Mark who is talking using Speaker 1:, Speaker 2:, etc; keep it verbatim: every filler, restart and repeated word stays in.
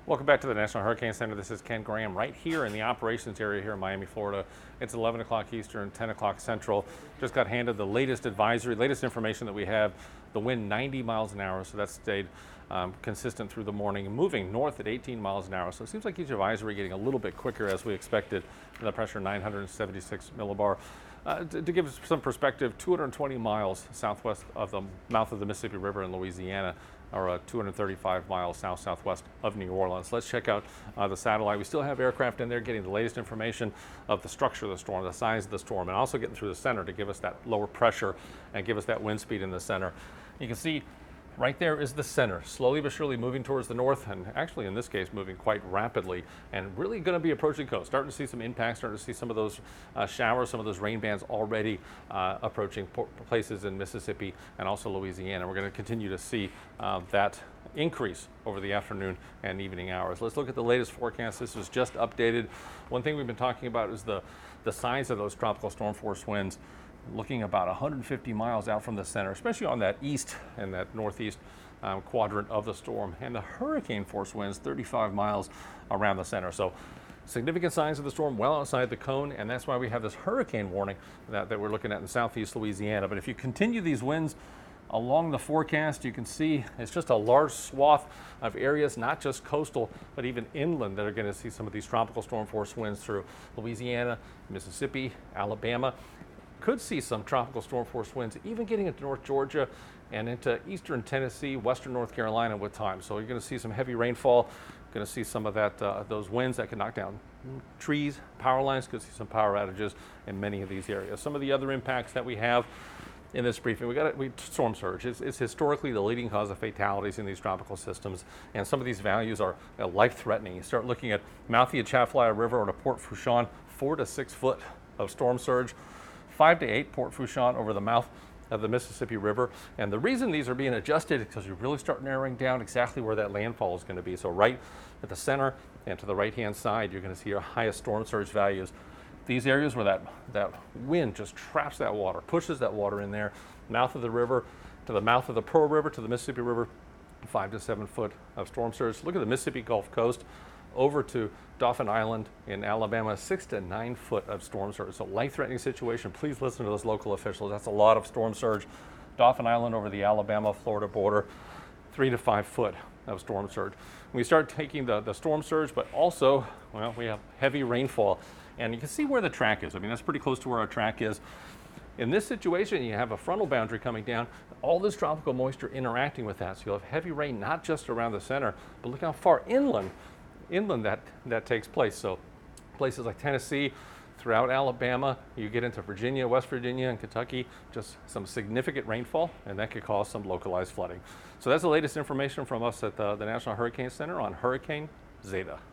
Speaker 1: Welcome back to the National Hurricane Center. This is Ken Graham right here in the operations area here in Miami, Florida. It's eleven o'clock Eastern, ten o'clock Central. Just got handed the latest advisory, latest information that we have. The wind ninety miles an hour, so that's stayed um, consistent through the morning, moving north at eighteen miles an hour. So it seems like each advisory getting a little bit quicker as we expected. And the pressure nine hundred seventy-six millibar. Uh, to, to give us some perspective, two hundred twenty miles southwest of the mouth of the Mississippi River in Louisiana, or uh, two hundred thirty-five miles south-southwest of New Orleans. Let's check out uh, the satellite. We still have aircraft in there getting the latest information of the structure of the storm, the size of the storm, and also getting through the center to give us that lower pressure and give us that wind speed in the center. You can see right there is the center, slowly but surely moving towards the north, and actually in this case moving quite rapidly, and really going to be approaching coast. Starting to see some impacts, starting to see some of those uh, showers, some of those rain bands already uh, approaching places in Mississippi and also Louisiana. We're going to continue to see uh, that increase over the afternoon and evening hours. Let's look at the latest forecast. This was just updated. One thing we've been talking about is the, the size of those tropical storm force winds, looking about one hundred fifty miles out from the center, especially on that east and that northeast um, quadrant of the storm. And the hurricane force winds thirty-five miles around the center. So significant signs of the storm well outside the cone, and that's why we have this hurricane warning that, that we're looking at in southeast Louisiana. But if you continue these winds along the forecast, you can see it's just a large swath of areas, not just coastal, but even inland, that are going to see some of these tropical storm force winds through Louisiana, Mississippi, Alabama. Could see some tropical storm force winds even getting into North Georgia and into eastern Tennessee, western North Carolina with time. So you're going to see some heavy rainfall, going to see some of that, uh, those winds that can knock down trees, power lines, could see some power outages in many of these areas. Some of the other impacts that we have in this briefing, we got it, we, storm surge. It's, it's historically the leading cause of fatalities in these tropical systems, and some of these values are uh, life-threatening. You start looking at mouth of the Atchafalaya River or to Port Fourchon, four to six foot of storm surge. Five to eight Port Fourchon over the mouth of the Mississippi River. And the reason these are being adjusted is because you really start narrowing down exactly where that landfall is going to be. So right at the center and to the right-hand side, you're going to see your highest storm surge values. These areas where that, that wind just traps that water, pushes that water in there, mouth of the river to the mouth of the Pearl River to the Mississippi River, five to seven foot of storm surge. Look at the Mississippi Gulf Coast over to Dauphin Island in Alabama, six to nine foot of storm surge. So life-threatening situation. Please listen to those local officials. That's a lot of storm surge. Dauphin Island over the Alabama-Florida border, three to five foot of storm surge. We start taking the, the storm surge, but also, well, we have heavy rainfall. And you can see where the track is. I mean, that's pretty close to where our track is. In this situation, you have a frontal boundary coming down, all this tropical moisture interacting with that. So you'll have heavy rain, not just around the center, but look how far inland inland that, that takes place. So places like Tennessee, throughout Alabama, you get into Virginia, West Virginia, and Kentucky, just some significant rainfall, and that could cause some localized flooding. So that's the latest information from us at the, the National Hurricane Center on Hurricane Zeta.